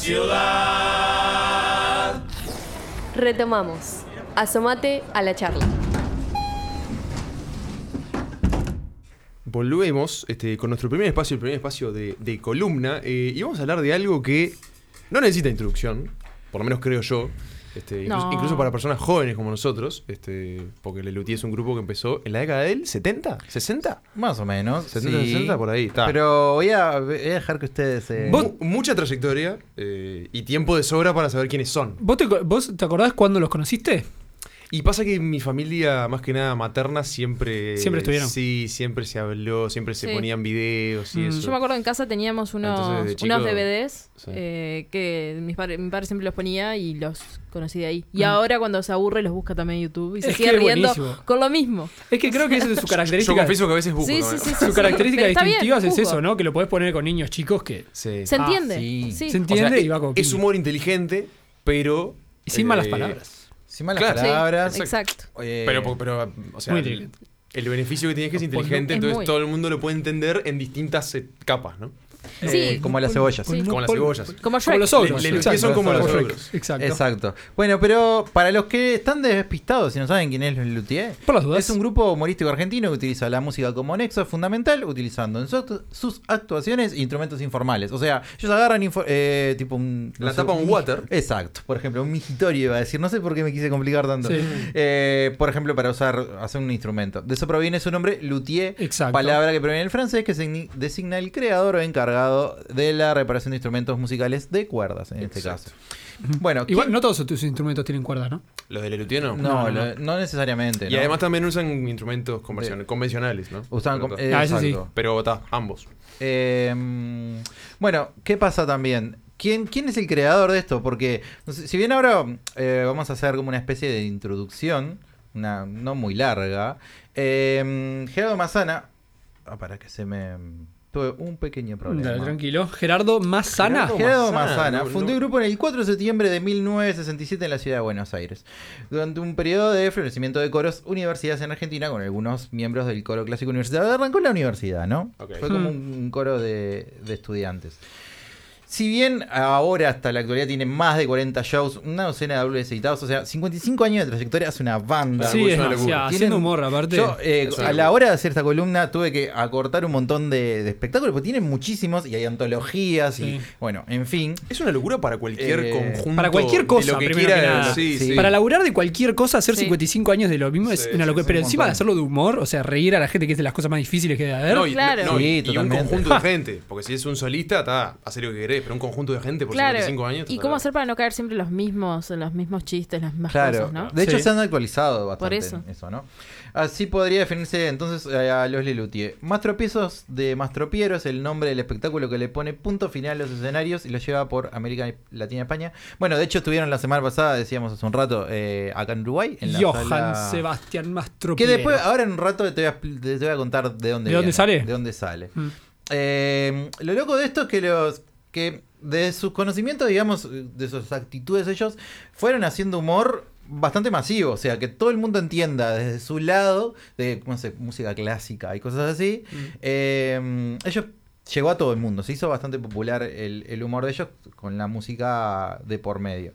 ciudad. Retomamos. Asómate a la charla. Volvemos con nuestro primer espacio, el primer espacio de columna, y vamos a hablar de algo que no necesita introducción, por lo menos creo yo, incluso para personas jóvenes como nosotros, porque Les Luthiers es un grupo que empezó en la década del 70, 60. Más o menos. 70, sí. 60, por ahí. Está. Pero voy a dejar que ustedes... Mucha trayectoria y tiempo de sobra para saber quiénes son. ¿Vos te acordás cuándo los conociste? Y pasa que mi familia, más que nada materna, siempre estuvieron. Sí, siempre se habló, siempre se ponían videos y eso. Yo me acuerdo en casa teníamos unos DVDs que mi padre siempre los ponía y los conocí de ahí. Y ahora cuando se aburre los busca también en YouTube y se sigue riendo con lo mismo. Es que creo que eso es su característica. Yo confieso que a veces busco. Sí, su característica distintiva bien, es eso, ¿no? Que lo podés poner con niños chicos que... Sí. ¿Se entiende? sí. Sí. Se entiende, O sea, y va como... es humor inteligente, pero... Y sin malas palabras. Sin malas palabras. Sí, exacto. Pero, o sea, muy inteligente. El beneficio que tiene es que es inteligente, Es entonces muy. todo el mundo lo puede entender en distintas capas, ¿no? Sí. Como las cebollas. Sí. Como las cebollas. Como Shrek. Como los ogros. Les Luthiers son como los Shrek. ogros. Exacto. Exacto. Bueno, pero para los que están despistados y no saben quién es Les Luthiers, Por las dudas. es un grupo humorístico argentino que utiliza la música como nexo fundamental, utilizando en sus actuaciones instrumentos informales. O sea, ellos agarran tipo un... La tapa un water. Exacto. Por ejemplo, un migitorio iba a decir. No sé por qué me quise complicar tanto. Sí. Por ejemplo, para hacer un instrumento. De eso proviene su nombre, luthier. Exacto. Palabra que proviene del francés, que designa el creador o encargado de la reparación de instrumentos musicales de cuerdas, en este caso. Bueno, Igual no todos tus instrumentos tienen cuerdas, ¿no? Los de Les Luthiers no. No necesariamente. Y además también usan instrumentos convencionales, ¿no? Eso sí. Pero ambos. Bueno, ¿qué pasa también? ¿Quién es el creador de esto? Porque si bien ahora vamos a hacer como una especie de introducción, no muy larga, Gerardo Massana... para que se me... Tuve un pequeño problema. Dale, tranquilo. Gerardo Massana. Gerardo Massana fundó el grupo en el 4 de septiembre de 1967 en la ciudad de Buenos Aires. Durante un periodo de florecimiento de coros universidades en Argentina, con algunos miembros del coro clásico universitario. Arrancó en la universidad, ¿no? Okay. Fue como un coro de estudiantes. Si bien ahora hasta la actualidad tiene más de 40 shows, una docena de álbumes editados, o sea, 55 años de trayectoria, es una banda. Sí, es haciendo humor aparte. Yo, a la hora de hacer esta columna tuve que acortar un montón de espectáculos, porque tienen muchísimos y hay antologías y bueno, en fin. Es una locura para cualquier conjunto. Para cualquier cosa, de lo que primero quiera. que nada. Sí. Para laburar de cualquier cosa, hacer 55 años de lo mismo es una locura. Pero encima de hacerlo de humor, o sea, reír a la gente, que es de las cosas más difíciles que debe haber. No, y un totalmente. conjunto de gente. Porque si es un solista, hacer lo que querés, pero un conjunto de gente por 55 años. ¿Y cómo hacer para no caer siempre en los mismos chistes, las mismas cosas, ¿no? De hecho se han actualizado bastante por eso. ¿no? Así podría definirse entonces a los Les Luthiers. Mastropiezos de Mastropiero es el nombre del espectáculo que le pone punto final a los escenarios y lo lleva por América Latina y España. Bueno, de hecho estuvieron la semana pasada, decíamos hace un rato, acá en Uruguay, en la Johann sala... Sebastián Mastropiero. Que después, ahora en un rato te voy a contar de dónde viene, sale. De dónde sale. Lo loco de esto es que de sus conocimientos, digamos, de sus actitudes, ellos fueron haciendo humor bastante masivo, o sea, que todo el mundo entienda desde su lado, de no sé, música clásica y cosas así. Ellos llegó a todo el mundo, se hizo bastante popular el humor de ellos con la música de por medio.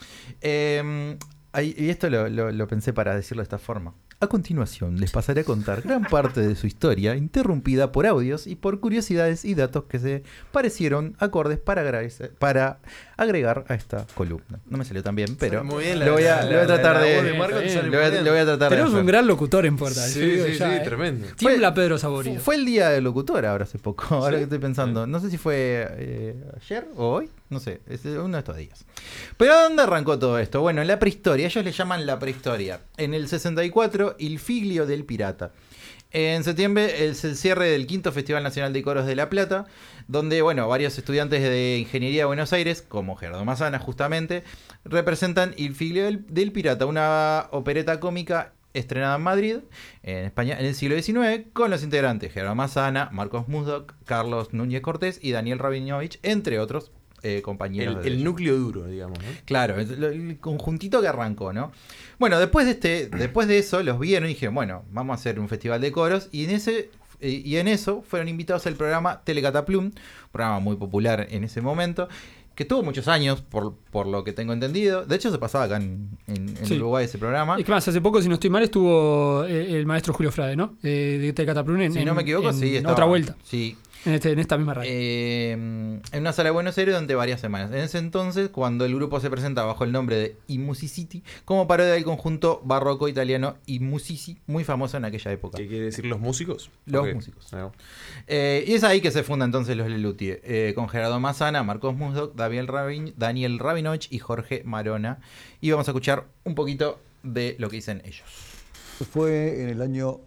Y esto lo pensé para decirlo de esta forma. A continuación les pasaré a contar gran parte de su historia, interrumpida por audios y por curiosidades y datos que se parecieron acordes para agregar a esta columna. No me salió tan bien, pero muy bien, lo voy a tratar de... Lo voy a tratar de Tenemos hacer. un gran locutor en Portal. Sí, tremendo. Tiembla Pedro Saborido. Fue el día del locutor ahora hace poco, ahora que estoy pensando. No sé si fue ayer o hoy, no sé, es uno de estos días. Pero ¿a dónde arrancó todo esto? Bueno, en la prehistoria, ellos le llaman la prehistoria. En el 64, Il Figlio del Pirata. En septiembre es el cierre del quinto Festival Nacional de Coros de La Plata, donde, bueno, varios estudiantes de Ingeniería de Buenos Aires, como Gerardo Massana justamente, representan Il Figlio del Pirata, una opereta cómica estrenada en Madrid, en España, en el siglo XIX, con los integrantes Gerardo Massana, Marcos Musdoc, Carlos Núñez Cortés y Daniel Rabinovich, entre otros compañeros. El núcleo duro, digamos, ¿no? Claro, el conjuntito que arrancó, ¿no? Bueno, después de eso los vieron y dijeron, bueno, vamos a hacer un festival de coros, y en eso fueron invitados al programa Telecataplum, programa muy popular en ese momento, que tuvo muchos años, por lo que tengo entendido. De hecho, se pasaba acá en Uruguay ese programa. Es que más, hace poco, si no estoy mal, estuvo el maestro Julio Frade, ¿no? De Cataplún si no me equivoco, sí. En otra vuelta. Sí. En esta misma radio. En una sala de Buenos Aires durante varias semanas. En ese entonces, cuando el grupo se presenta bajo el nombre de I Musiciti, como parodia del conjunto barroco italiano I Musici, muy famoso en aquella época. ¿Qué quiere decir los músicos? Los músicos. Y es ahí que se funda entonces los Lelutier, con Gerardo Massana, Marcos Musdok, Daniel Rabinovich y Jorge Marona. Y vamos a escuchar un poquito de lo que dicen ellos. Fue en el año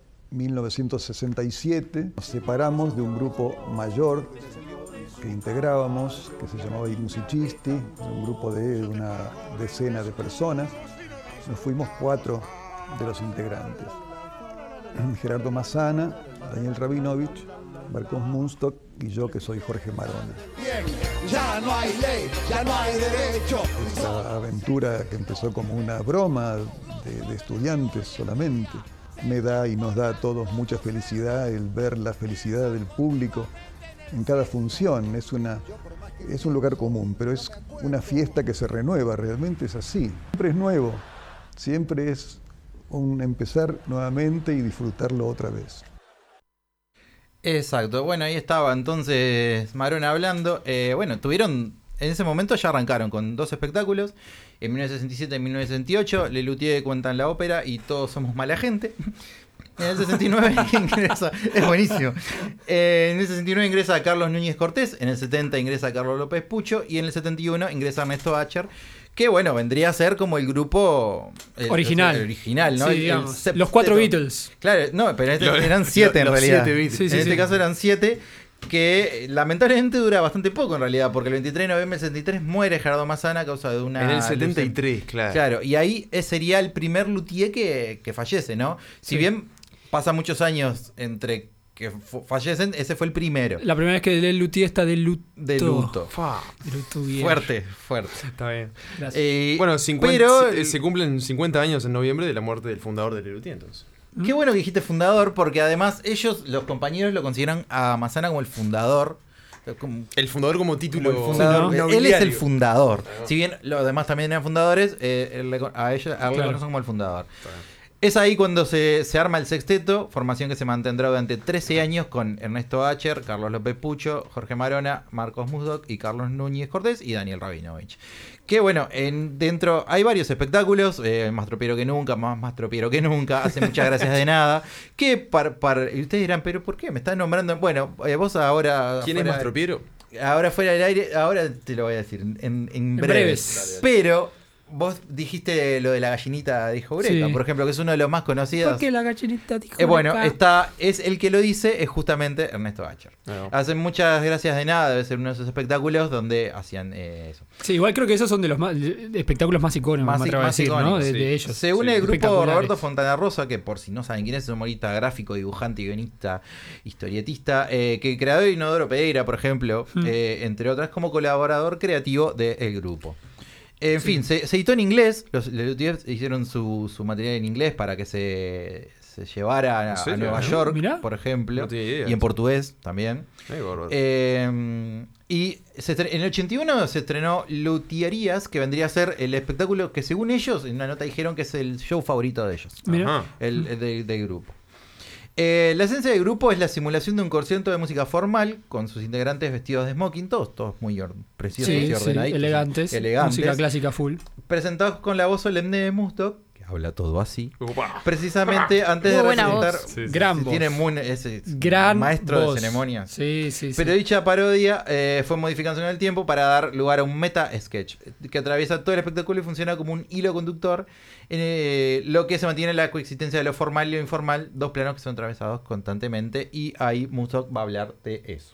1967, nos separamos de un grupo mayor que integrábamos, que se llamaba I Musicisti, un grupo de una decena de personas. Nos fuimos 4 de los integrantes: Gerardo Massana, Daniel Rabinovich, Marcos Musdok y yo, que soy Jorge Marona. Bien, ya no hay ley, ya no hay derecho. Esta aventura, que empezó como una broma de estudiantes solamente, me da y nos da a todos mucha felicidad el ver la felicidad del público en cada función. Es un lugar común, pero es una fiesta que se renueva, realmente es así. Siempre es nuevo, siempre es un empezar nuevamente y disfrutarlo otra vez. Exacto, bueno, ahí estaba entonces Marona hablando. En ese momento ya arrancaron con 2 espectáculos, en 1967 y 1968, Lelutier cuentan la ópera y Todos somos mala gente. En el 69 ingresa, es buenísimo. En el 69 ingresa Carlos Núñez Cortés, en el 70 ingresa Carlos López Pucho y en el 71 ingresa Ernesto Acher, que bueno, vendría a ser como el grupo original, ¿no? Sí, digamos, los 4 Beatles. Claro, no, pero eran 7 en realidad. 7 Beatles. En este caso eran 7. Que lamentablemente dura bastante poco en realidad, porque el 23 de noviembre del 73 muere Gerardo Massana a causa de una... En el 73, claro. Claro, y ahí sería el primer luthier que fallece, ¿no? Si bien pasa muchos años entre que fallecen, ese fue el primero. La primera vez que el luthier está de luto. De luto. De luto bien. Fuerte. Está bien. Gracias. Bueno, se cumplen 50 años en noviembre de la muerte del fundador del Lelutier, entonces. Qué bueno que dijiste fundador, porque además ellos, los compañeros, lo consideran a Massana como el fundador. El fundador como título. Como el fundador. No, él es el fundador. Si bien los demás también eran fundadores, a ellos lo conocen como el fundador. Es ahí cuando se arma el sexteto, formación que se mantendrá durante 13 años con Ernesto Acher, Carlos López Pucho, Jorge Marona, Marcos Musdok y Carlos Núñez Cortés y Daniel Rabinovich. Que bueno, dentro hay varios espectáculos, más tropiero que nunca, más tropiero que nunca, hace muchas gracias de nada. Que y ustedes dirán, pero ¿por qué me están nombrando? Bueno, vos ahora... ¿Quién es más tropiero? Ahora fuera del aire, ahora te lo voy a decir en breves. Pero... Vos dijiste lo de la gallinita dijo Eureka, por ejemplo, que es uno de los más conocidos. ¿Por qué la gallinita dijo Eureka? Bueno, es el que lo dice, es justamente Ernesto Acher. Hacen muchas gracias de nada, debe ser uno de esos espectáculos donde hacían eso. Sí, igual creo que esos son de los espectáculos más icónicos, más icónicos, ¿no? De ellos. Se une el grupo Roberto Fontana Rosa, que por si no saben quién es un humorista gráfico, dibujante, guionista, historietista, que creador de Inodoro Pereira, por ejemplo, entre otras, como colaborador creativo del grupo. En fin, se editó en inglés. Los Lelutier hicieron su material en inglés para que se llevara a Nueva York, por ejemplo. No y en portugués también. Y en el 81 se estrenó Luthierías, que vendría a ser el espectáculo que, según ellos, en una nota dijeron que es el show favorito de ellos. El del grupo. La esencia del grupo es la simulación de un concierto de música formal con sus integrantes vestidos de smoking, todos muy preciosos y ordenaditos. Elegantes. Música clásica full. Presentados con la voz solemne de Musdok, que habla todo así. Precisamente antes de presentar. Gran voz. Tiene gran maestro voz. de ceremonias. Sí. Pero dicha parodia fue modificándose en el tiempo para dar lugar a un meta-sketch que atraviesa todo el espectáculo y funciona como un hilo conductor. Lo que se mantiene la coexistencia de lo formal y lo informal, 2 planos que son atravesados constantemente, y ahí Musdok va a hablar de eso.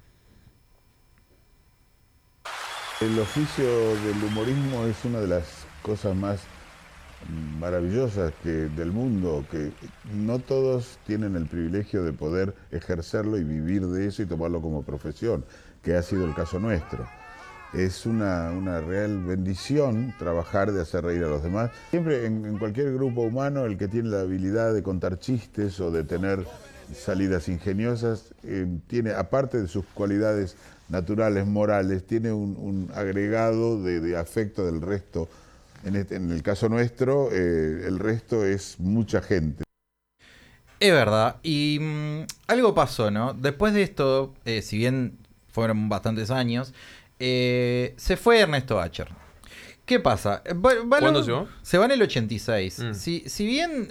El oficio del humorismo es una de las cosas más maravillosas del mundo, que no todos tienen el privilegio de poder ejercerlo y vivir de eso y tomarlo como profesión, que ha sido el caso nuestro. Es una real bendición trabajar de hacer reír a los demás. Siempre en cualquier grupo humano, el que tiene la habilidad de contar chistes o de tener salidas ingeniosas, tiene, aparte de sus cualidades naturales, morales, tiene un agregado de afecto del resto. En el caso nuestro, el resto es mucha gente. Es verdad, y algo pasó, ¿no? Después de esto, si bien fueron bastantes años, se fue Ernesto Acher. ¿Qué pasa? ¿Cuándo llegó? Se va en el 86. Si bien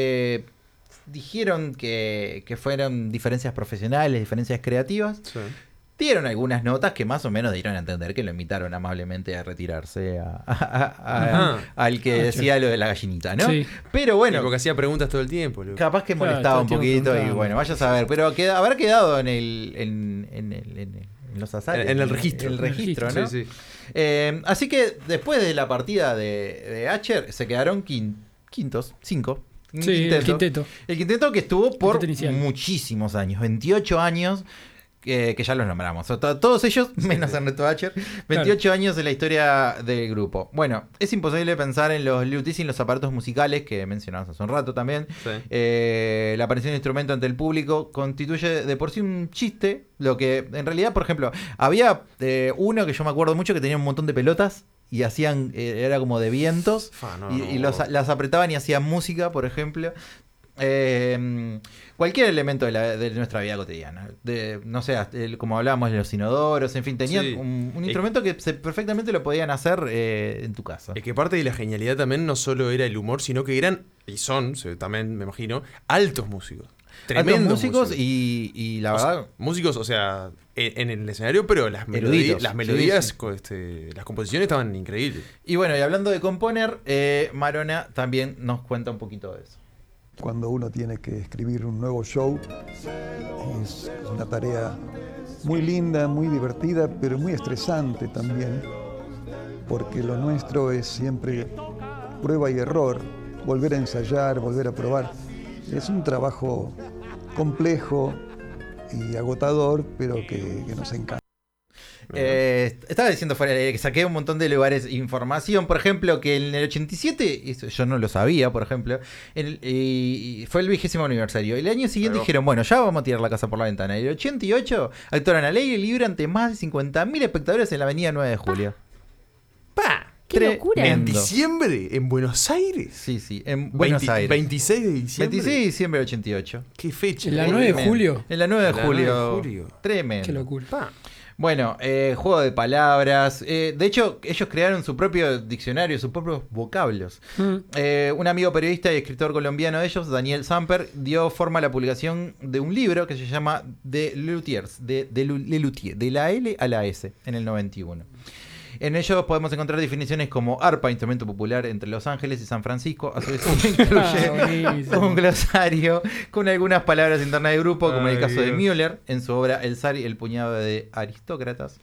dijeron que fueron diferencias profesionales, diferencias creativas, sí, dieron algunas notas que más o menos dieron a entender que lo invitaron amablemente a retirarse al que decía lo de la gallinita, ¿no? Sí. Pero bueno, porque hacía preguntas todo el tiempo. Capaz que molestaba un poquito y bueno, vaya a saber. Pero habrá quedado en los azares. En el registro. El registro, ¿no? Sí, sí. Así que después de la partida de Acher se quedaron quintos, 5. Sí, el quinteto. El quinteto que estuvo por muchísimos años, 28 años. Que ya los nombramos. Todos ellos, menos Ernesto Acher, 28 años de la historia del grupo. Bueno, es imposible pensar en los lutis y en los aparatos musicales que mencionamos hace un rato también. Sí. La aparición de instrumento ante el público constituye de por sí un chiste. Lo que, en realidad, por ejemplo, había uno que yo me acuerdo mucho que tenía un montón de pelotas y hacían, era como de vientos, las apretaban y hacían música, por ejemplo. Cualquier elemento de nuestra vida cotidiana, no sé, como hablábamos de los inodoros, en fin, tenían un instrumento que perfectamente lo podían hacer en tu casa. Es que parte de la genialidad también no solo era el humor, sino que eran, y son, también me imagino, altos músicos. Tremendos músicos y la verdad... músicos, o sea, en el escenario, pero las melodías, sí. Las composiciones estaban increíbles. Y bueno, y hablando de componer, Marona también nos cuenta un poquito de eso. Cuando uno tiene que escribir un nuevo show, es una tarea muy linda, muy divertida, pero muy estresante también, porque lo nuestro es siempre prueba y error, volver a ensayar, volver a probar. Es un trabajo complejo y agotador, pero que nos encanta. Estaba diciendo fuera de aire que saqué un montón de lugares información, por ejemplo, que en el 87, eso yo no lo sabía, por ejemplo, fue el 20º aniversario. El año siguiente dijeron, bueno, ya vamos a tirar la casa por la ventana. En el 88 actuaron al aire libre ante más de 50.000 espectadores en la avenida 9 de julio. ¡Pah! ¡Qué locura! ¿En diciembre? ¿En Buenos Aires? Sí, en Buenos Aires. 26 de diciembre. 26 de diciembre del 88. ¿Qué fecha? ¿En la 9 de julio? En la 9 de julio. Tremendo. Qué locura. Bueno, juego de palabras. De hecho, ellos crearon su propio diccionario, sus propios vocablos. Un amigo periodista y escritor colombiano de ellos, Daniel Samper, dio forma a la publicación de un libro que se llama The Luthiers, de Luthier, de la L a la S, en el 91. En ellos podemos encontrar definiciones como arpa, instrumento popular entre Los Ángeles y San Francisco. A su vez incluye un glosario con algunas palabras internas de grupo, como en el caso de Müller, en su obra El zar y el puñado de aristócratas.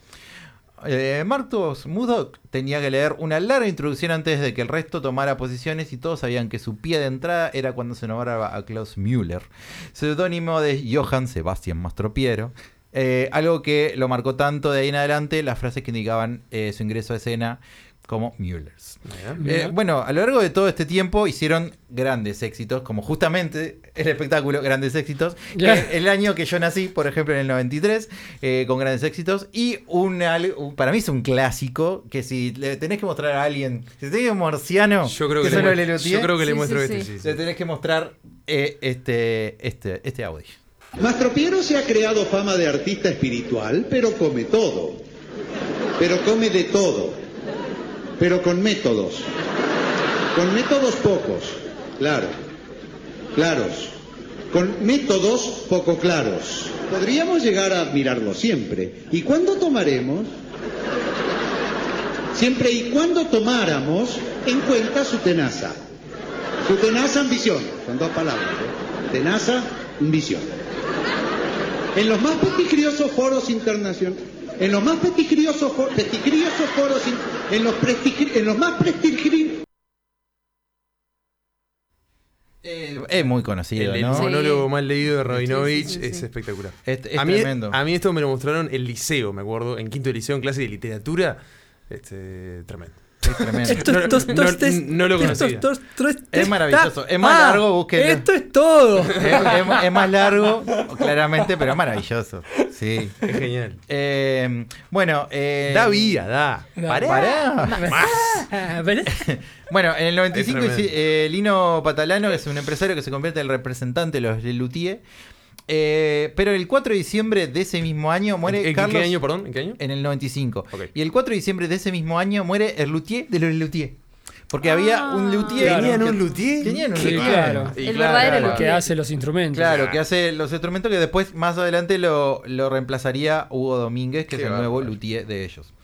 Marcus Murdoch tenía que leer una larga introducción antes de que el resto tomara posiciones y todos sabían que su pie de entrada era cuando se nombraba a Klaus Müller, seudónimo de Johann Sebastian Mastropiero. Algo que lo marcó tanto de ahí en adelante, las frases que indicaban su ingreso a escena como Müllers. Bueno, a lo largo de todo este tiempo hicieron grandes éxitos, como justamente el espectáculo Grandes Éxitos, el año que yo nací, por ejemplo, en el 93, con grandes éxitos, y para mí es un clásico, que si le tenés que mostrar a alguien, si tenés un marciano, yo creo que le muestro le tenés que mostrar este audio. Mastropiero se ha creado fama de artista espiritual, pero come todo. Pero come de todo. Pero con métodos. Con métodos pocos. Claros. Con métodos poco claros. Podríamos llegar a admirarlo siempre. ¿Y cuándo tomaremos? Siempre y cuando tomáramos en cuenta su tenaza. Su tenaza ambición. Son dos palabras. Tenaza, ambición. En los más prestigiosos foros internacionales, en los más prestigiosos foros, es muy conocido, el monólogo mal leído de Rabinovich es espectacular. Es tremendo. A mí esto me lo mostraron en el liceo, me acuerdo, en quinto de liceo, en clase de literatura, tremendo. Es tremendo. No lo conocía. Es maravilloso. Es más largo, búsquenlo. Esto es todo. Es más largo, claramente, pero es maravilloso. Sí. Es genial. Bueno, da vida, da. Pará. ¿Ves? Bueno, en el 95 Lino Patalano, que es un empresario que se convierte en el representante de los Lelutier. Pero el 4 de diciembre de ese mismo año muere Carlos. ¿En qué año, perdón? ¿En qué año? En el 95. Okay. Y el 4 de diciembre de ese mismo año muere el luthier de los Lelutier. Porque había un luthier. ¿Tenían un luthier? Tenían un Sí, luthier. claro. El verdadero luthier. Que hace los instrumentos. Claro, que hace los instrumentos que después, más adelante, lo reemplazaría Hugo Domínguez, que es el nuevo luthier de ellos.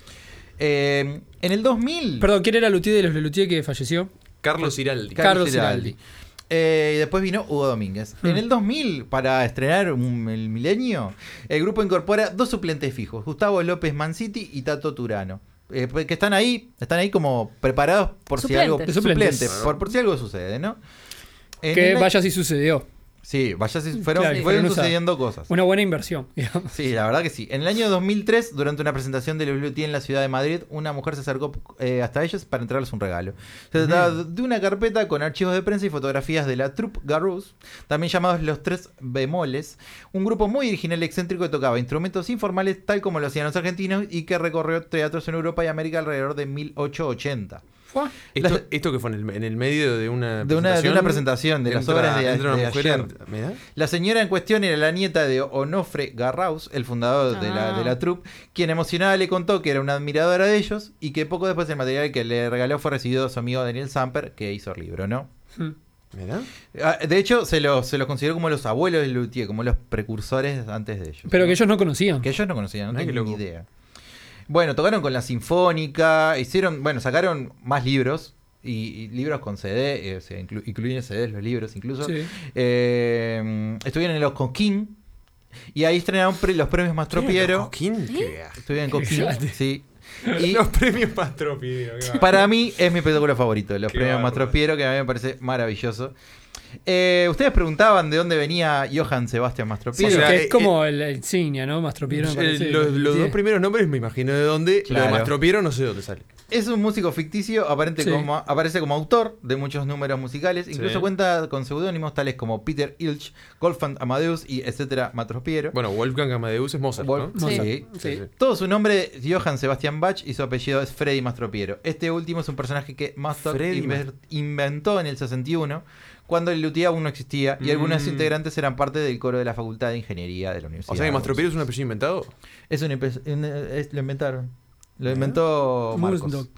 En el 2000... Perdón, ¿quién era el luthier de los Lelutier que falleció? Carlos Ciraldi. Carlos Ciraldi. Y después vino Hugo Domínguez. En el 2000, para estrenar el milenio, el grupo incorpora 2 suplentes fijos, Gustavo López Manciti y Tato Turano. Que están ahí como preparados por Suplentes. si algo suplentes, por si algo sucede, ¿no? Que vaya si sucedió. Sí, fueron Claro, sucediendo cosas. Una buena inversión, digamos. Sí, la verdad que sí. En el año 2003, durante una presentación de los Lelutier en la ciudad de Madrid, una mujer se acercó hasta ellos para entregarles un regalo. Se trataba de una carpeta con archivos de prensa y fotografías de la Troupe Garous, también llamados los Tres Bemoles, un grupo muy original y excéntrico que tocaba instrumentos informales tal como lo hacían los argentinos y que recorrió teatros en Europa y América alrededor de 1880. ¿Esto que fue en el medio de una presentación de las obras de Ayer? ¿Mirá? La señora en cuestión era la nieta de Onofre Garraus, el fundador de la troupe, quien emocionada le contó que era una admiradora de ellos y que poco después el material que le regaló fue recibido de su amigo Daniel Samper, que hizo el libro, ¿no? ¿Mirá? De hecho, se los consideró como los abuelos del luthier, como los precursores antes de ellos. Pero que ellos no conocían. Que ellos no conocían, no tenían ni idea. Bueno, tocaron con la Sinfónica, sacaron más libros, y libros con CD, o sea, incluyen CDs los libros incluso. Sí. Estuvieron en los Coquín, y ahí estrenaron los premios Mastropiero. ¿Coquín? Estuvieron en Coquín, sí. Y los premios Mastropiero. Para mí es mi espectáculo favorito, los premios Mastropiero, que a mí me parece maravilloso. Ustedes preguntaban de dónde venía Johann Sebastian Mastropiero. O sea, que es como la insignia, ¿no? Mastropiero. Los 2 primeros nombres me imagino de dónde. Claro. Lo de Mastropiero no sé de dónde sale. Es un músico ficticio, aparece como autor de muchos números musicales. Incluso cuenta con seudónimos tales como Peter Ilch, Wolfgang Amadeus y etcétera Mastropiero. Bueno, Wolfgang Amadeus es Mozart, ¿no? Sí. Todo su nombre es Johann Sebastian Bach y su apellido es Freddy Mastropiero. Este último es un personaje que Mastroc inventó en el 61, cuando el luthier aún no existía y algunos integrantes eran parte del coro de la Facultad de Ingeniería de la Universidad. O sea que Mastropiero es un apellido inventado. Lo inventaron. Lo inventó Marcos.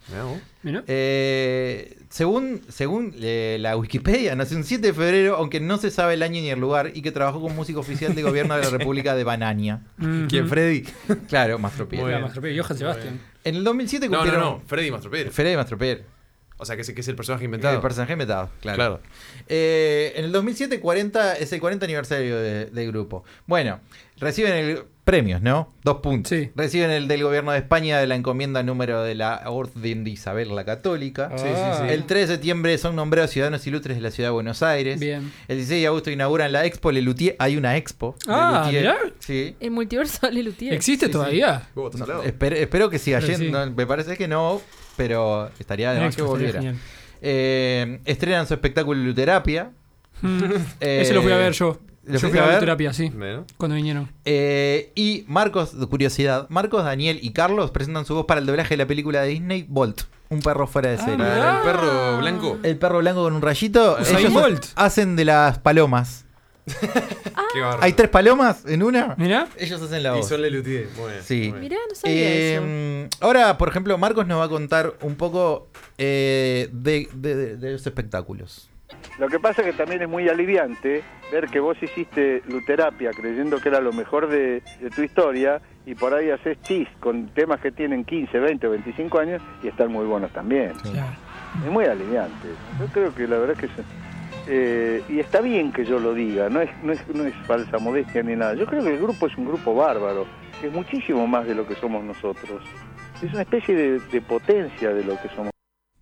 Según la Wikipedia, nació el 7 de febrero, aunque no se sabe el año ni el lugar, y que trabajó como músico oficial de gobierno de la República de Banania. ¿Quién? Freddy. Claro, Mastropiero. Johann Sebastian. En el 2007 cumplieron... No, Freddy Mastropiero. Freddy Mastropiero. O sea, que es el personaje inventado. El personaje inventado, claro. En el 2007 es el 40 aniversario del grupo. Bueno, reciben premios, ¿no? 2 puntos. Sí. Reciben el del gobierno de España de la encomienda número de la Orden de Isabel la Católica. Sí. El 3 de septiembre son nombrados ciudadanos ilustres de la ciudad de Buenos Aires. Bien. El 16 de agosto inauguran la Expo Lelutier. Hay una Expo. Mirá. Sí. El multiverso Lelutier. ¿Existe todavía? Espero que siga yendo. Me parece que no, pero estaría de más que volviera. Estrenan su espectáculo Luterapia. Ese lo fui a ver yo. Yo fui a ver Luterapia, sí. Bueno. Cuando vinieron. Y Marcos, curiosidad, Marcos, Daniel y Carlos presentan su voz para el doblaje de la película de Disney, Bolt. Un perro fuera de serie. ¿El perro blanco? El perro blanco con un rayito. Ellos Bolt. hacen de las palomas. Qué bárbaro. Hay 3 palomas en una. Mirá. Ellos hacen la voz. Y son Lelutier. Sí. Mirá, no sabía eso. Ahora, por ejemplo, Marcos nos va a contar un poco de los espectáculos. Lo que pasa es que también es muy aliviante ver que vos hiciste Luterapia creyendo que era lo mejor de tu historia y por ahí haces chis con temas que tienen 15, 20 o 25 años y están muy buenos también. Claro. Es muy aliviante. Yo creo que la verdad es que y está bien que yo lo diga, no es falsa modestia ni nada. Yo creo que el grupo es un grupo bárbaro, que es muchísimo más de lo que somos nosotros. Es una especie de potencia de lo que somos.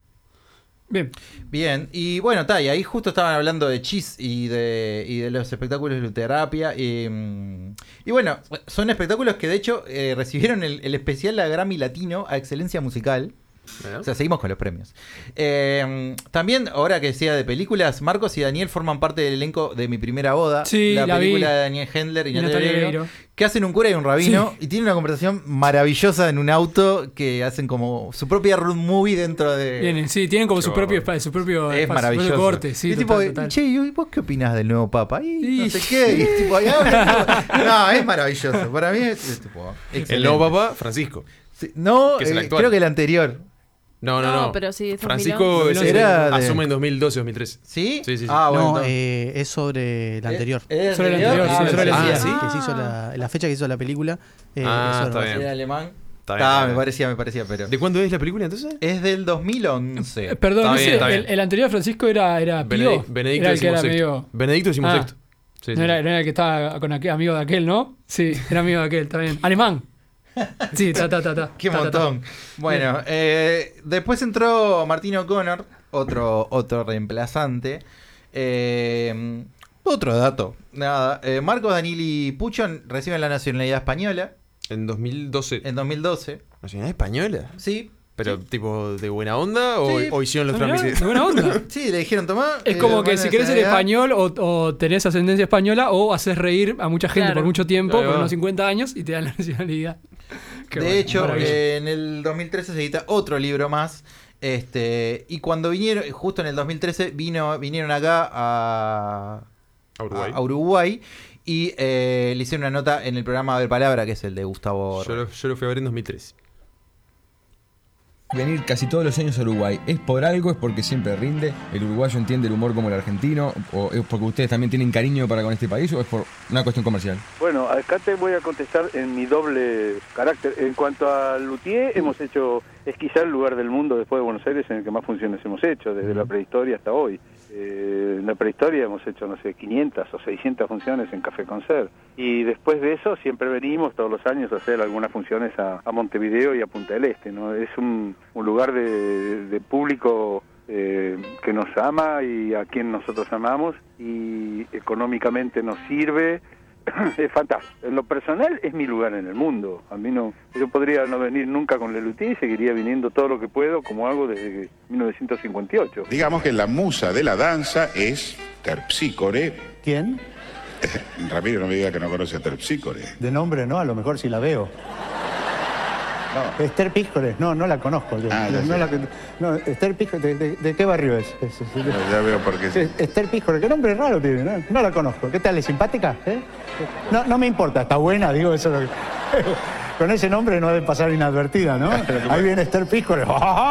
Bien, y bueno, y ahí justo estaban hablando de Chis y de los espectáculos de Luterapia. Y bueno, son espectáculos que de hecho recibieron el especial a Grammy Latino a Excelencia Musical. O sea, seguimos con los premios. También, ahora que decía de películas, Marcos y Daniel forman parte del elenco de Mi Primera Boda. Sí, la película vi. de Daniel Hendler y Natalia Oreiro, que hacen un cura y un rabino y tienen una conversación maravillosa en un auto que hacen como su propia road movie dentro de... tienen como su propio es maravilloso. Corte. Sí, y total, tipo, che, ¿y vos qué opinás del nuevo Papa? Y no sé qué. Y tipo, no, es maravilloso. Para mí es tipo... Excelente. El nuevo Papa, Francisco. Sí, no, creo que el anterior. No, pero sí, Francisco asume en 2012, 2013. ¿Sí? Sí. Ah, bueno. No, es sobre el anterior. Sobre el anterior, sí. Que se hizo la fecha que hizo la película. Está bien. Era alemán. Está bien. Me parecía, pero... ¿De cuándo es la película entonces? Es del 2011. Perdón, el anterior Francisco era Pío. Benedicto XVI. Sí, no era el que estaba con amigo de aquel, ¿no? Sí, era amigo de aquel, está bien. Alemán. Sí, Qué montón. Bueno, después entró Martín O'Connor, otro reemplazante. Otro dato. Nada. Marcos, Daniel y Pucho reciben la nacionalidad española. En 2012. ¿Nacionalidad española? Sí. ¿Pero tipo de buena onda o hicieron los trámites? ¿De buena onda? Sí, le dijeron tomar. Es como que si querés ser español o tenés ascendencia española o haces reír a mucha gente por mucho tiempo, por unos 50 años, y te dan la nacionalidad. De hecho, en el 2013 se edita otro libro más. Y cuando vinieron, justo en el 2013, vinieron acá a Uruguay y le hicieron una nota en el programa A Ver Palabra, que es el de Gustavo. Yo lo fui a ver en 2013. Venir casi todos los años a Uruguay, ¿es por algo? ¿Es porque siempre rinde? ¿El uruguayo entiende el humor como el argentino? ¿O es porque ustedes también tienen cariño para con este país? ¿O es por una cuestión comercial? Bueno, acá te voy a contestar en mi doble carácter. En cuanto a Luthier, hemos hecho, es quizá el lugar del mundo después de Buenos Aires en el que más funciones hemos hecho, desde la prehistoria hasta hoy. En la prehistoria hemos hecho, 500 o 600 funciones en Café Concert. Y después de eso siempre venimos todos los años a hacer algunas funciones a Montevideo y a Punta del Este, ¿no? Es un lugar de público que nos ama y a quien nosotros amamos, y económicamente nos sirve. Es fantástico. En lo personal es mi lugar en el mundo. A mí yo podría no venir nunca con Lelutier y seguiría viniendo todo lo que puedo, como hago desde 1958. Digamos que la musa de la danza es Terpsícore. ¿Quién? Ramiro, no me diga que no conoce a Terpsícore. De nombre no, a lo mejor sí la veo. No. Esther Pícore, no la conozco yo. Esther Pícore, ¿de qué barrio es? Ya veo por qué sí. Esther Pícore, qué nombre raro tiene, no la conozco. ¿Qué tal, es simpática? No me importa, está buena, digo, eso. Con ese nombre no debe pasar inadvertida, ¿no? Ahí viene Esther Pícore.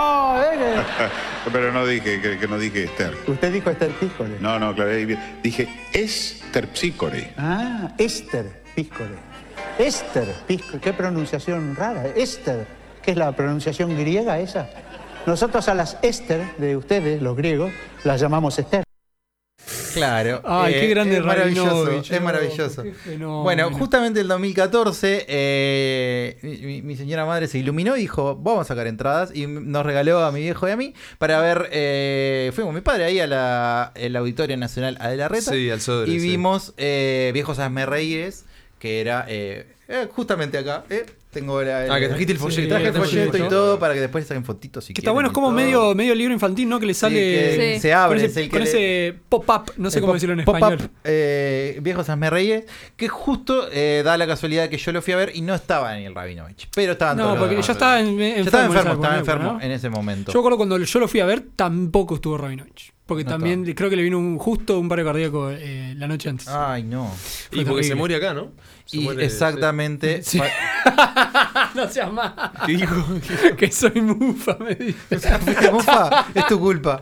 Pero no dije, que no dije Esther. ¿Usted dijo Esther Pícore? No, claro, dije Esther Pícore. Ah, Esther Pícore. Esther, qué pronunciación rara. Esther, ¿qué es la pronunciación griega esa? Nosotros a las Esther de ustedes, los griegos, las llamamos Esther. Claro. Ay, qué grande, es maravilloso. Es maravilloso. Bueno, justamente en 2014 mi señora madre se iluminó y dijo, vamos a sacar entradas, y nos regaló a mi viejo y a mí para ver, fuimos mi padre ahí a el Auditorio Nacional Adela Reta, sí, al Sodre, y vimos Viejos Hazmerreíres, que era justamente acá. Tengo que trajiste el folleto. Traje el folleto y todo para que después saquen fotitos. Que está bueno, es como medio libro infantil, ¿no? Que le sale. Sí. Se abre. Con ese pop-up, no sé cómo decirlo en español. Viejos Hazmerreíres, que justo da la casualidad que yo lo fui a ver y no estaba Daniel Rabinovich. Pero estaba en porque yo estaba enfermo en ese momento. Yo recuerdo cuando yo lo fui a ver, tampoco estuvo Rabinovich. Porque también creo que le vino justo un paro cardíaco la noche antes. Ay, no. Y porque se muere acá, ¿no? Exactamente. Sí. No seas más. ¿Qué dijo? Que soy mufa, me dijo. ¿Fuiste mufa? Es tu culpa.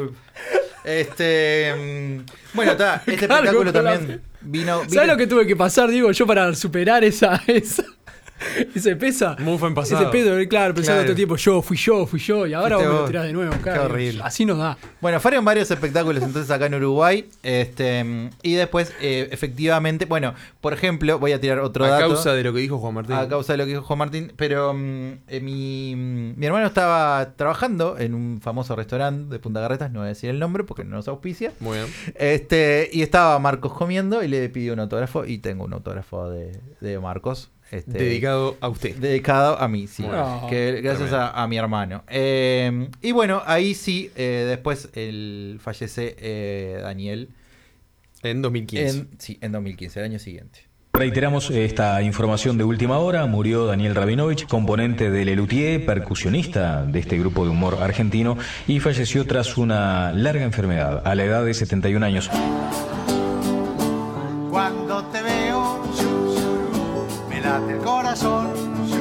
Bueno, está. Este espectáculo también vino. ¿Sabes lo que tuve que pasar, digo, yo para superar ese pesa? Mufa en pasado. Ese pedo, claro, pensaba todo el tiempo, fui yo, y ahora vos me lo tirás de nuevo. Qué horrible. Así nos da. Bueno, fueron varios espectáculos entonces acá en Uruguay. Y después, efectivamente, bueno, por ejemplo, voy a tirar otro dato. A causa de lo que dijo Juan Martín. Pero mi hermano estaba trabajando en un famoso restaurante de Punta Carretas, no voy a decir el nombre porque no nos auspicia. Muy bien. Y estaba Marcos comiendo y le pidió un autógrafo, y tengo un autógrafo de Marcos. dedicado a usted. Dedicado a mí, sí. Que gracias a mi hermano. Y bueno, ahí sí, después fallece Daniel. En 2015. En 2015, el año siguiente. Reiteramos esta información de última hora. Murió Daniel Rabinovich, componente de Lelutier, percusionista de este grupo de humor argentino, y falleció tras una larga enfermedad, a la edad de 71 años. Cuando te veo, me late el corazón.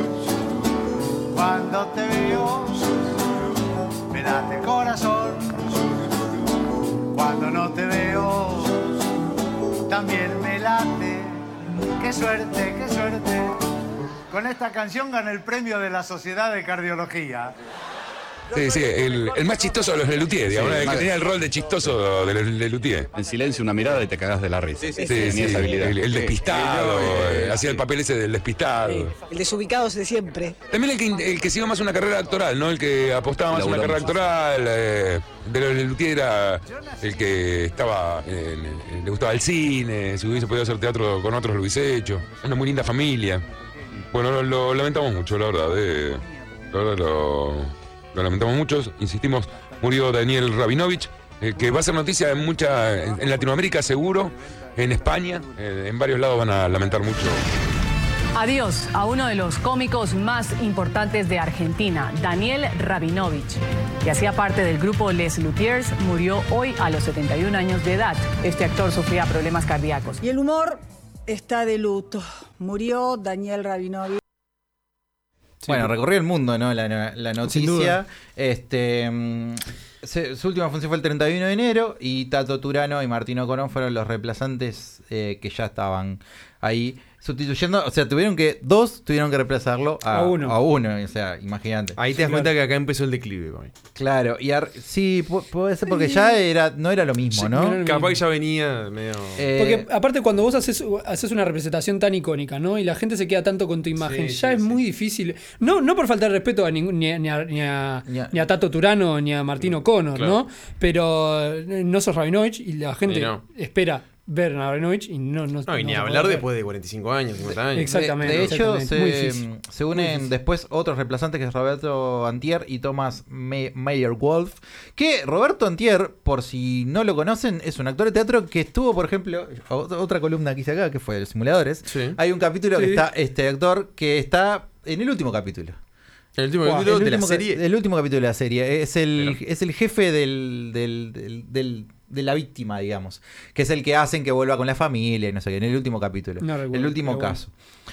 Cuando te veo, me late el corazón. Cuando no te veo, también me late. ¡Qué suerte, qué suerte! Con esta canción gané el premio de la Sociedad de Cardiología. Sí, el más chistoso de los Lelutier, digamos, el que tenía el rol de chistoso de los Lelutier. En silencio una mirada y te cagás de la risa. Sí, esa habilidad. El despistado, hacía el papel ese del despistado. El desubicado de siempre. También el que siguió más una carrera actoral, ¿no? El que apostaba más una carrera actoral. De los Lelutier era el que estaba, le gustaba el cine, si hubiese podido hacer teatro con otros lo hubiese hecho. Una muy linda familia. Bueno, lo lamentamos mucho, la verdad. Lo lamentamos mucho, insistimos, murió Daniel Rabinovich, que va a ser noticia en Latinoamérica seguro, en España, en varios lados van a lamentar mucho. Adiós a uno de los cómicos más importantes de Argentina, Daniel Rabinovich, que hacía parte del grupo Les Luthiers, murió hoy a los 71 años de edad. Este actor sufría problemas cardíacos. Y el humor está de luto. Murió Daniel Rabinovich. Bueno, recorrió el mundo, ¿no? La noticia. Su última función fue el 31 de enero y Tato Turano y Martino Corón fueron los reemplazantes que ya estaban ahí sustituyendo. O sea, tuvieron que reemplazarlo a uno. O sea, imagínate. Ahí te das cuenta que acá empezó el declive. Claro, y sí, puede ser porque ya no era lo mismo, ¿no? Capaz que ya venía medio... Porque aparte cuando vos haces una representación tan icónica, ¿no? Y la gente se queda tanto con tu imagen, es muy difícil. No por faltar respeto a ni a Tato Turano ni a Martino Connor, ¿no? Pero no sos Rabinovich y la gente espera ver a Rabinovich y no y ni hablar después de 45 años, 50 años. Exactamente. De hecho, se unen después otros reemplazantes, que es Roberto Antier y Thomas Meyer-Wolf. Que Roberto Antier, por si no lo conocen, es un actor de teatro que estuvo, por ejemplo, otra columna que hice acá, que fue de Los Simuladores. Sí. Hay un capítulo que está este actor que está en el último capítulo. ¿El último capítulo de la serie? El último capítulo de la serie. Es el jefe de la víctima, digamos, que es el que hacen que vuelva con la familia y no sé qué, en el último capítulo, el último caso.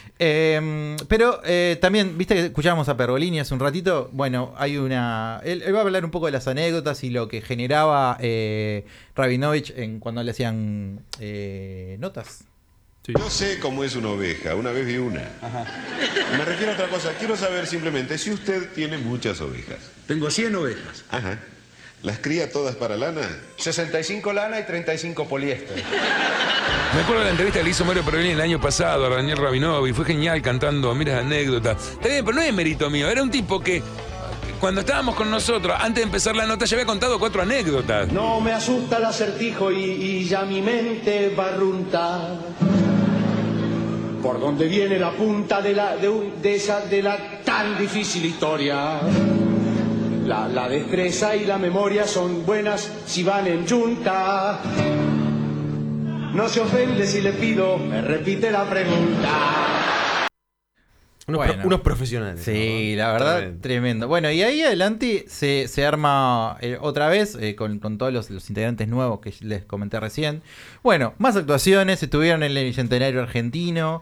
Pero también, viste que escuchábamos a Pergolini hace un ratito. Bueno, hay él va a hablar un poco de las anécdotas y lo que generaba Rabinovich cuando le hacían notas. Sí. Yo sé cómo es una oveja, una vez vi una. Ajá. Me refiero a otra cosa, quiero saber simplemente si usted tiene muchas ovejas. Tengo 100 ovejas. Ajá. ¿Las cría todas para lana? 65 lana y 35 poliéster. Me acuerdo de la entrevista que le hizo Mario Pergolini el año pasado a Daniel Rabinovich, fue genial cantando, mira anécdotas. Está bien, pero no es mérito mío, era un tipo que cuando estábamos con nosotros, antes de empezar la nota, ya había contado 4 anécdotas. No me asusta el acertijo y ya mi mente barrunta. ¿Por dónde viene la punta de la tan difícil historia? La destreza y la memoria son buenas si van en junta. No se ofende si le pido, me repite la pregunta. Unos profesionales. Sí, ¿no? La verdad, tremendo. Bueno, y ahí adelante se arma otra vez con todos los integrantes nuevos que les comenté recién. Bueno, más actuaciones, estuvieron en el Bicentenario Argentino.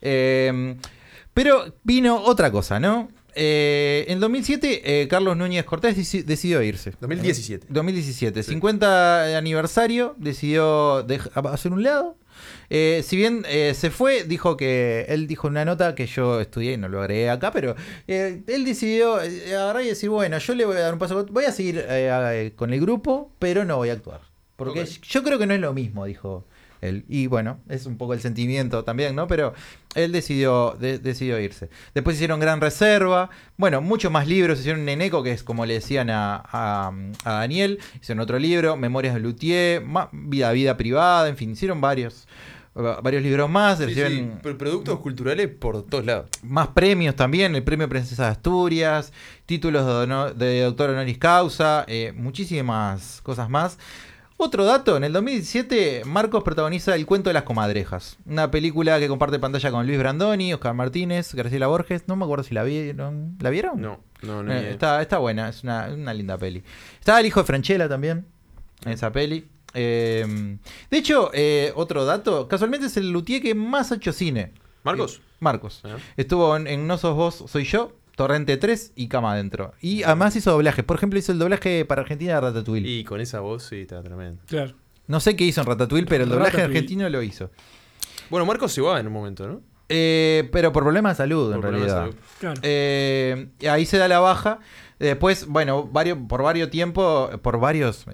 Pero vino otra cosa, ¿no? En 2007, Carlos Núñez Cortés decidió irse. 2017, 50 aniversario, decidió hacer un lado. Si bien se fue, él dijo en una nota que yo estudié y no lo agregué acá, pero él decidió agarrar y decir, bueno, yo le voy a dar un paso, voy a seguir con el grupo, pero no voy a actuar. Porque yo creo que no es lo mismo, dijo él. Y bueno, es un poco el sentimiento también, ¿no? Pero él decidió irse. Después hicieron Gran Reserva. Bueno, muchos más libros. Hicieron Neneco, que es como le decían a Daniel. Hicieron otro libro, Memorias de Luthier, Vida Privada. En fin, hicieron varios varios libros más. Reciben productos culturales por todos lados. Más premios también, el premio Princesa de Asturias, títulos de doctor honoris causa, muchísimas cosas más. Otro dato, en el 2017 Marcos protagoniza El cuento de las comadrejas, una película que comparte pantalla con Luis Brandoni, Oscar Martínez, Graciela Borges. No me acuerdo si la vieron. ¿La vieron? No. Está buena, es una linda peli. Está el hijo de Franchella también en esa peli. De hecho, otro dato, casualmente es el luthier que más ha hecho cine. ¿Marcos? Marcos. Estuvo en No sos vos, soy yo, Torrente 3 y Cama Adentro. Y además hizo doblaje. Por ejemplo, hizo el doblaje para Argentina de Ratatouille. Y con esa voz sí, está tremendo. Claro. No sé qué hizo en Ratatouille, pero el doblaje argentino lo hizo. Bueno, Marcos se va en un momento, ¿no? Pero por problemas de salud, en realidad. Claro. Ahí se da la baja. Después, bueno, por varios tiempos. Por varios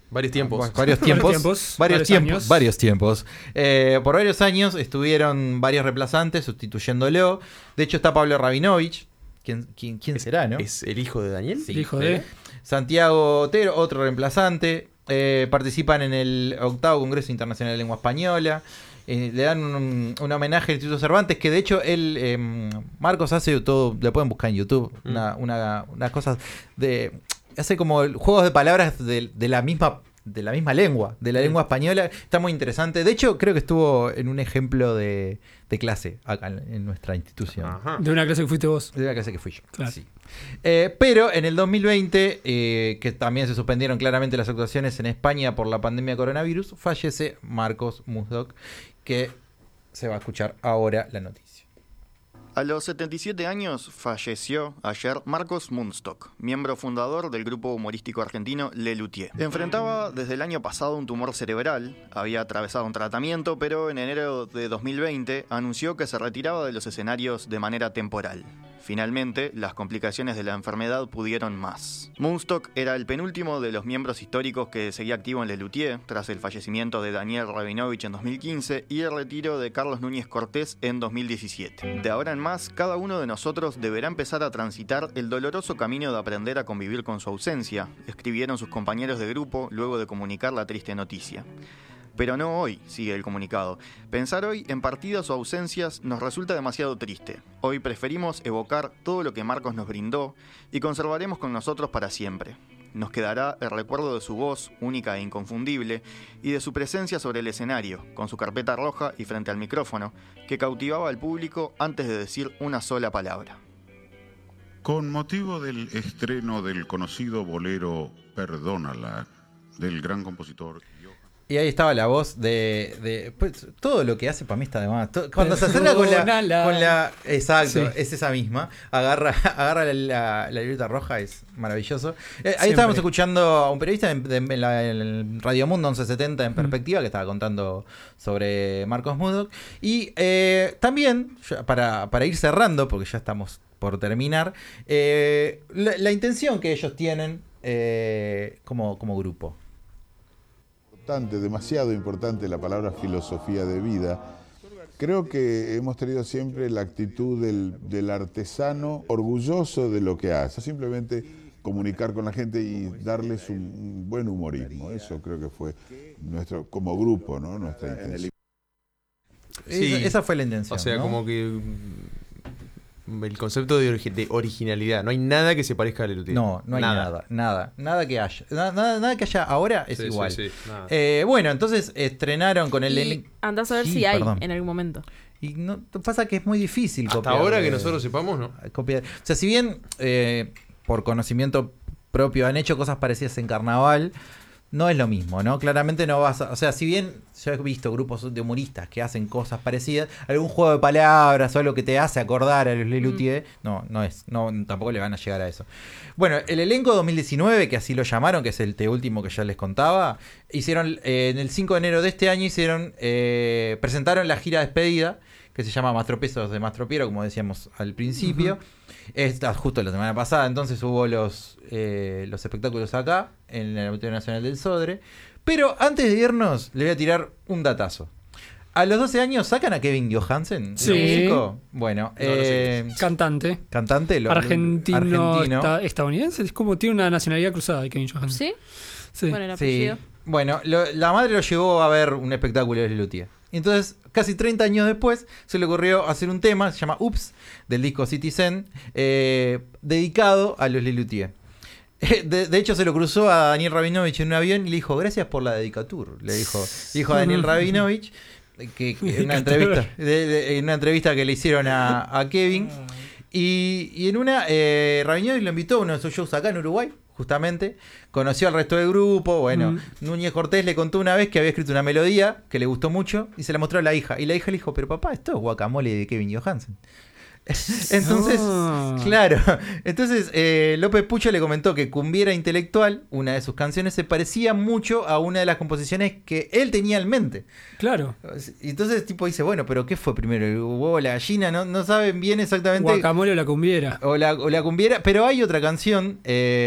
años estuvieron varios reemplazantes sustituyéndolo. De hecho, está Pablo Rabinovich. ¿Quién será, no? ¿Es el hijo de Daniel? Sí, el hijo de Santiago Otero, otro reemplazante. Participan en el 8º Congreso Internacional de Lengua Española. Le dan un homenaje al Instituto Cervantes, que de hecho Marcos hace todo, lo pueden buscar en YouTube, unas cosas hace como juegos de palabras de la misma lengua, de la lengua española. Está muy interesante. De hecho, creo que estuvo en un ejemplo de clase acá en nuestra institución. Ajá. De una clase que fuiste vos. De una clase que fui yo. Claro. Sí. Pero en el 2020, que también se suspendieron claramente las actuaciones en España por la pandemia de coronavirus, fallece Marcos Musdoc, que se va a escuchar ahora la noticia. A los 77 años falleció ayer Marcos Munstock, miembro fundador del grupo humorístico argentino Le Luthier. Enfrentaba desde el año pasado un tumor cerebral, había atravesado un tratamiento, pero en enero de 2020 anunció que se retiraba de los escenarios de manera temporal. Finalmente, las complicaciones de la enfermedad pudieron más. Munstock era el penúltimo de los miembros históricos que seguía activo en Le Luthier, tras el fallecimiento de Daniel Rabinovich en 2015 y el retiro de Carlos Núñez Cortés en 2017. De ahora en más, cada uno de nosotros deberá empezar a transitar el doloroso camino de aprender a convivir con su ausencia, escribieron sus compañeros de grupo luego de comunicar la triste noticia. Pero no hoy, sigue el comunicado. Pensar hoy en partidas o ausencias nos resulta demasiado triste. Hoy preferimos evocar todo lo que Marcos nos brindó y conservaremos con nosotros para siempre. Nos quedará el recuerdo de su voz, única e inconfundible, y de su presencia sobre el escenario, con su carpeta roja y frente al micrófono, que cautivaba al público antes de decir una sola palabra. Con motivo del estreno del conocido bolero Perdónala, del gran compositor... Y ahí estaba la voz pues, todo lo que hace para mí está de más. Cuando se acerca con la exacto, sí. Es esa misma. Agarra la libreta roja, es maravilloso. Ahí estábamos escuchando a un periodista en Radio Mundo 1170 en Perspectiva, que estaba contando sobre Marcos Musdoc. Y también, para ir cerrando, porque ya estamos por terminar, la intención que ellos tienen como grupo. Demasiado importante la palabra filosofía de vida. Creo que hemos tenido siempre la actitud del artesano orgulloso de lo que hace. Simplemente comunicar con la gente y darles un buen humorismo. Eso creo que fue como grupo, ¿no? Nuestra intención. Sí, esa fue la intención. O sea, ¿no? como que el concepto de originalidad. No hay nada que se parezca a Le Luthier. No hay nada que haya. Nada que haya ahora es igual. Sí, bueno, entonces estrenaron con el... Y andás a ver si hay en algún momento. Y no pasa que es muy difícil hasta copiar. Ahora que nosotros sepamos, ¿no? Copiar. O sea, si bien por conocimiento propio han hecho cosas parecidas en Carnaval, no es lo mismo, ¿no? Claramente no vas a... O sea, si bien yo he visto grupos de humoristas que hacen cosas parecidas, algún juego de palabras o algo que te hace acordar a los Le Luthier, tampoco le van a llegar a eso. Bueno, el elenco 2019, que así lo llamaron, que es el último que ya les contaba, hicieron, en el 5 de enero de este año, presentaron la gira despedida, que se llama Mastropesos de Mastropiero, como decíamos al principio. Esta justo la semana pasada, entonces hubo los espectáculos acá, en el Auditorio Nacional del Sodre. Pero antes de irnos, le voy a tirar un datazo. A los 12 años sacan a Kevin Johansen, sí. Músico. Bueno, cantante argentino. Estadounidense. Es como tiene una nacionalidad cruzada Kevin Johansen. ¿Sí? Bueno, el apellido. Bueno, la madre lo llevó a ver un espectáculo de Lelutier. Entonces, casi 30 años después, se le ocurrió hacer un tema, se llama Oops, del disco Citizen, dedicado a los Lelutier. De hecho, se lo cruzó a Daniel Rabinovich en un avión y le dijo, gracias por la dedicatura. Le dijo a Daniel Rabinovich, que en una entrevista que le hicieron a Kevin. Y en una, Rabinovich lo invitó a uno de sus shows acá en Uruguay, justamente. Conoció al resto del grupo. Bueno, Núñez Cortés le contó una vez que había escrito una melodía que le gustó mucho y se la mostró a la hija. Y la hija le dijo, pero papá, esto es Guacamole de Kevin Johansen. Entonces, claro. Entonces, López Pucho le comentó que Cumbiera Intelectual, una de sus canciones, se parecía mucho a una de las composiciones que él tenía en mente. Claro. Entonces, tipo dice, bueno, pero ¿qué fue primero? ¿El huevo o la gallina? No saben bien exactamente. Guacamole o la Cumbiera. O la Cumbiera. Pero hay otra canción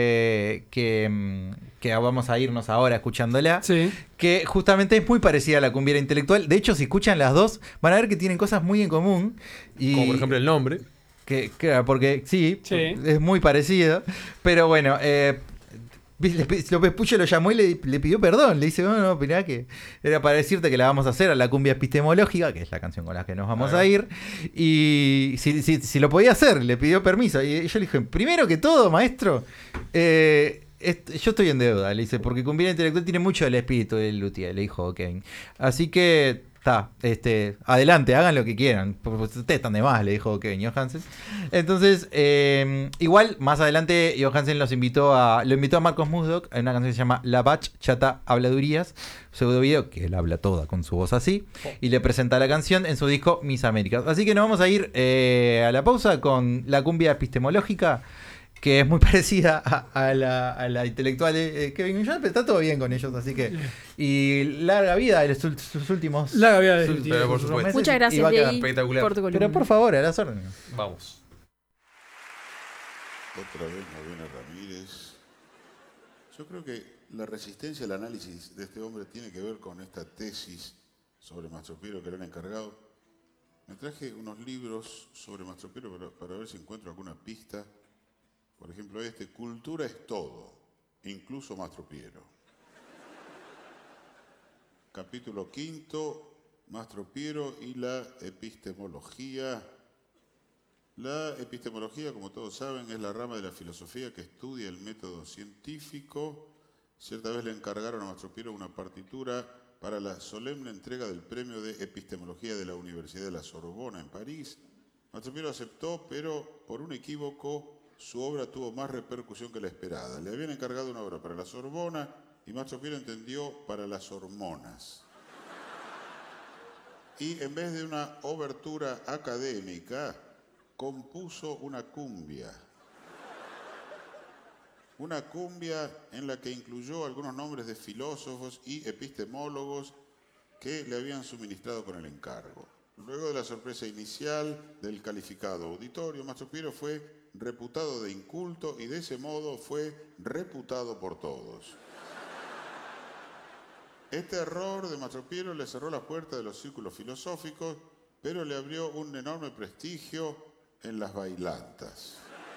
que vamos a irnos ahora escuchándola, que justamente es muy parecida a la Cumbiera Intelectual. De hecho, si escuchan las dos, van a ver que tienen cosas muy en común. Como por ejemplo el nombre. Porque sí, es muy parecido. Pero bueno, López Pucho lo llamó y le pidió perdón. Le dice, no, mirá que era para decirte que la vamos a hacer a la cumbia epistemológica, que es la canción con la que nos vamos a ir. Y si lo podía hacer, le pidió permiso. Y yo le dije, primero que todo, maestro, yo estoy en deuda, le dice, porque Cumbiera Intelectual tiene mucho del espíritu del Luthier, le dijo Kevin. Así que, adelante, hagan lo que quieran. Ustedes están de más, le dijo Kevin Johansen. Entonces, igual, más adelante, Johansen lo invitó a Marcos Musdok en una canción que se llama La Bach Chata Habladurías, pseudo video, que él habla toda con su voz así, y le presenta la canción en su disco Mis Américas. Así que nos vamos a ir a la pausa con la cumbia epistemológica, que es muy parecida a la intelectual de Kevin Johansen, pero está todo bien con ellos, así que... Y larga vida de sus últimos... Larga vida de sus últimos meses. Muchas gracias, Diego, por tu columna. Pero por favor, a las órdenes. Vamos. Otra vez Novena Ramírez. Yo creo que la resistencia al análisis de este hombre tiene que ver con esta tesis sobre Mastro Piero que le han encargado. Me traje unos libros sobre Mastro Piero para ver si encuentro alguna pista. Por ejemplo, Cultura es todo, incluso Mastro Piero. Capítulo 5, Mastro Piero y la epistemología. La epistemología, como todos saben, es la rama de la filosofía que estudia el método científico. Cierta vez le encargaron a Mastro Piero una partitura para la solemne entrega del premio de epistemología de la Universidad de la Sorbona en París. Mastro Piero aceptó, pero por un equívoco su obra tuvo más repercusión que la esperada. Le habían encargado una obra para la Sorbona y Mastro Piero entendió para las hormonas. Y en vez de una obertura académica, compuso una cumbia. Una cumbia en la que incluyó algunos nombres de filósofos y epistemólogos que le habían suministrado con el encargo. Luego de la sorpresa inicial del calificado auditorio, Mastro Piero fue reputado de inculto y de ese modo fue reputado por todos. Este error de Mastro Piero le cerró la puerta de los círculos filosóficos, pero le abrió un enorme prestigio en las bailantas.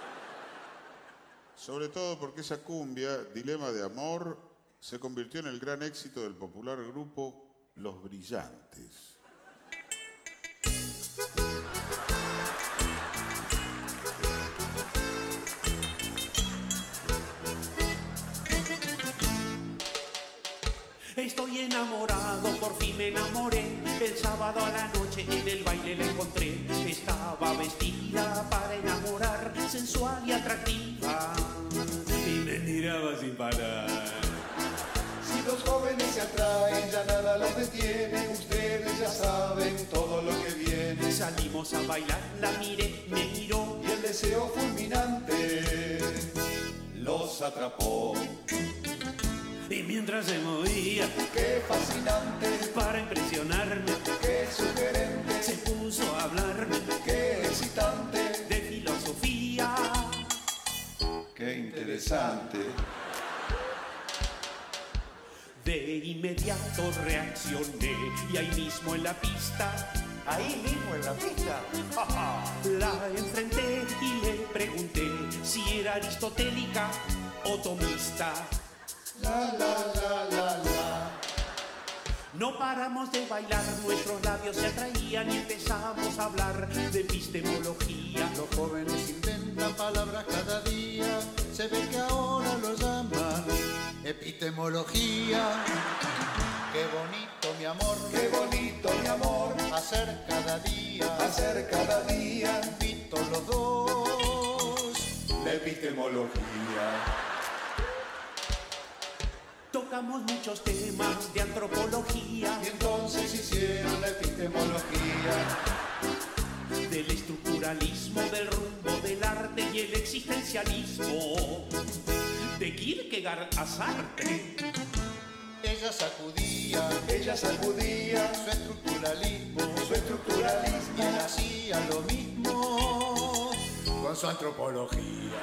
Sobre todo porque esa cumbia, Dilema de Amor, se convirtió en el gran éxito del popular grupo Los Brillantes. Estoy enamorado, por fin me enamoré. El sábado a la noche en el baile la encontré. Estaba vestida para enamorar, sensual y atractiva, y me miraba sin parar. Si los jóvenes se atraen, ya nada los detiene. Ustedes ya saben todo lo que viene. Salimos a bailar, la miré, me miró, y el deseo fulminante los atrapó. Y mientras se movía, qué fascinante, para impresionarme, qué sugerente, se puso a hablarme, qué excitante, de filosofía, qué interesante. De inmediato reaccioné y ahí mismo en la pista, la enfrenté y le pregunté si era aristotélica o tomista. La la la la la. No paramos de bailar, nuestros labios se atraían y empezamos a hablar de epistemología. Los jóvenes inventan palabras cada día, se ve que ahora lo llaman epistemología. Qué bonito mi amor, qué bonito mi amor, hacer cada día, invito los dos, la epistemología. Tocamos muchos temas de antropología y entonces hicieron la epistemología. Del estructuralismo, del rumbo del arte y el existencialismo. De Kierkegaard a Sartre. Ella sacudía su estructuralismo, y él hacía lo mismo con su antropología.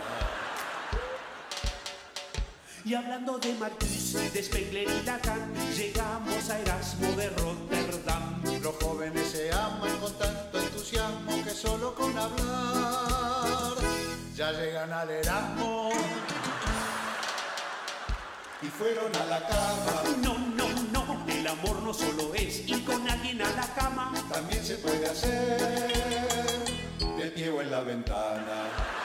Y hablando de Marcuse, de Spengler y Lacan, llegamos a Erasmo de Rotterdam. Los jóvenes se aman con tanto entusiasmo que solo con hablar ya llegan al Erasmo. Y fueron a la cama. No, el amor no solo es ir con alguien a la cama. También se puede hacer de pie o en la ventana.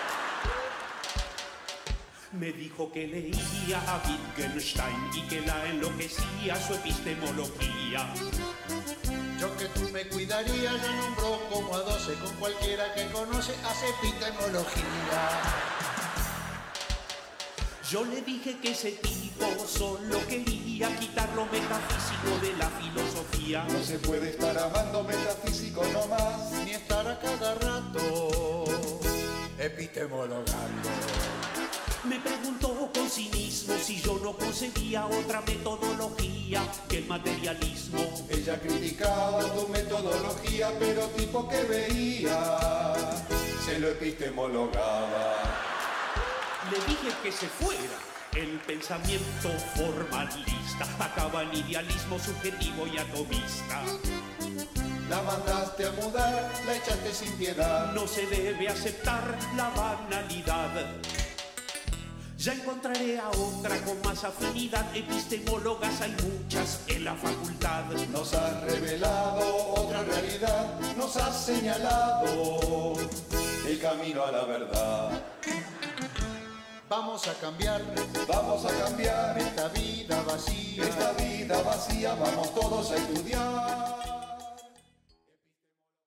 Me dijo que leía a Wittgenstein y que la enloquecía su epistemología. Yo que tú me cuidaría, ya nombró como a 12 con cualquiera que conoce, hace epistemología. Yo le dije que ese tipo solo quería quitar lo metafísico de la filosofía. No se puede estar amando metafísico nomás, ni estar a cada rato epistemologando. Me preguntó con cinismo si yo no concebía otra metodología que el materialismo. Ella criticaba tu metodología, pero tipo que veía se lo epistemologaba. Le dije que se fuera el pensamiento formalista, acaba el idealismo subjetivo y atomista. La mandaste a mudar, la echaste sin piedad. No se debe aceptar la banalidad. Ya encontraré a otra con más afinidad. Epistemólogas hay muchas en la facultad. Nos has revelado otra realidad, nos has señalado el camino a la verdad. Vamos a cambiar esta vida vacía, vamos todos a estudiar.